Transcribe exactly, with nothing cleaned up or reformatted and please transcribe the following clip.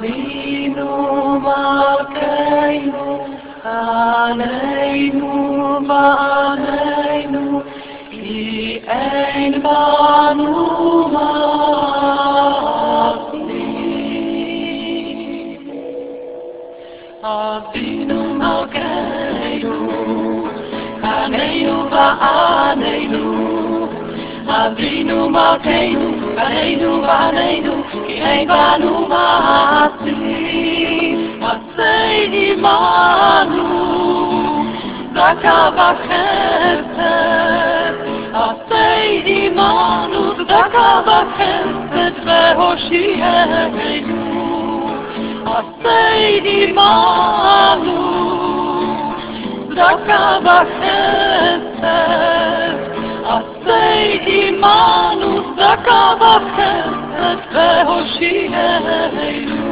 Avinu Malkeinu, Aleinu Va'aleinu, Ki ein banu machlis. Avinu Malkeinu, Aleinu Va'aleinu, Avinu Malkeinu, Aleinu Va'aleinu, Ki ein banu machlis. Asay imanu, tzedaka v'chesed. Asay imanu, tzedaka v'chesed, ve'hoshienu. Asay imanu, tzedaka v'chesed. Asay imanu, tzedaka v'chesed, ve'hoshienu.